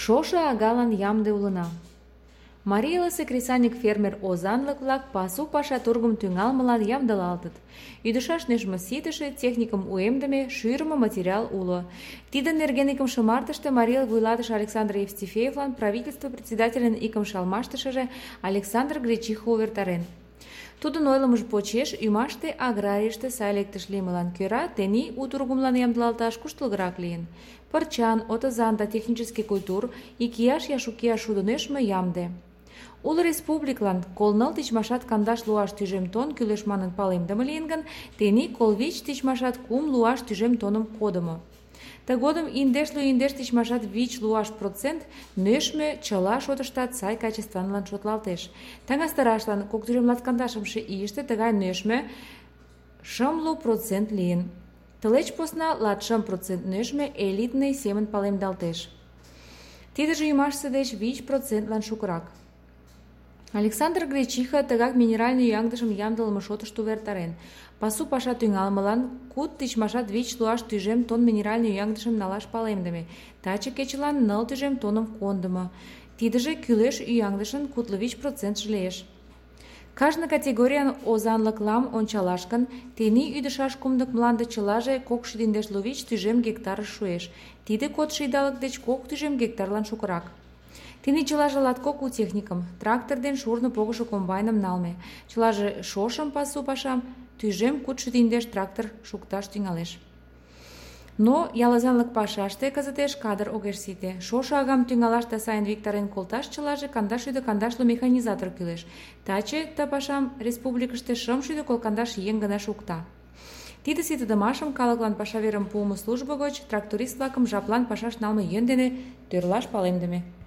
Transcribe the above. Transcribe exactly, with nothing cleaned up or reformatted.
Шошо агалан ямде улына. Марий элысе кресаньык-фермер озанлык-влак пасу паша тургым тӱҥалмылан ямдылалтыт. Ӱдышаш нӧшмӧ ситыше, техникым уэмдыме, шӱрымӧ материал уло. Тидын нерген икымше мартыште Марий эл вуйлатыше Александр Евстифеевлан правительство председательын икымше алмаштышыже Александр Гречиха увертарен. Тудын ойлымыж почеш ӱмаште аграрийыште сай лектыш лиймылан кӧра тений у тургымлан ямдылалташ куштылгырак лийын. Пырчан, отызан да технический культур икияш я шукияш шудо нӧшмӧ ямде. Уло республиклан колныл тичмашат кандаш луаш тӱжем тонн кӱлеш манын палемдыме лийын гын, тений колвич тичмашат кум луаш тӱжем тонным кодымо. Тыгодым индешлу индеш тичмашат вич луаш процент нӧшмӧ чыла шотыштат сай качестванлан шотлалтеш. Таҥастарашлан кок тӱжем латкандашымше ийыште тыгай нӧшмӧ шымлу процент лийын. Тылеч посна латшым процент нӧшмӧ элитный семын палемдалтеш. Тидыже ӱмашсе деч вич процентлан шукырак. Александр Гречиха тыгак минеральный ӱяҥдышым ямдылыме шотышто увертарен. Пасу паша тӱҥалмылан куд тичмашат вич луаш тӱжем тонн минеральный ӱяҥдышым налаш палемдыме. Таче кечылан ныл тӱжем тонным кондымо. Тидыже кӱлеш ӱяҥдышын кудло вич процентше лиеш. Кажне категориян озанлыклам ончалаш гын, тений ӱдышаш кумдык мланде чылаже кок шӱдӧ индешлу вич тӱжем гектарыш шуэш. Тиде кодшо идалык деч кок тӱжем гектарлан шукырак. Тений чылаже латкок у техникым, трактор ден шурно погышо комбайным налме. Чылаже шошым пасу пашам тӱжем кудшӱдӧ индеш трактор шукташ тӱҥалеш. Но ялозанлык пашаште кызытеш кадр огеш сите. Шошо агам тӱҥалаш да сайын виктарен колташ чылаже кандашшӱдӧ кандашлу механизатор кӱлеш. Таче ты пашам республикыште шымшӱдӧ колкандаш еҥ гына шукта. Тиде ситыдымашым калыклан паша верым пуымо службо гоч тракторист-влакым жаплан пашаш налме йӧн дене тӧрлаш палемдыме.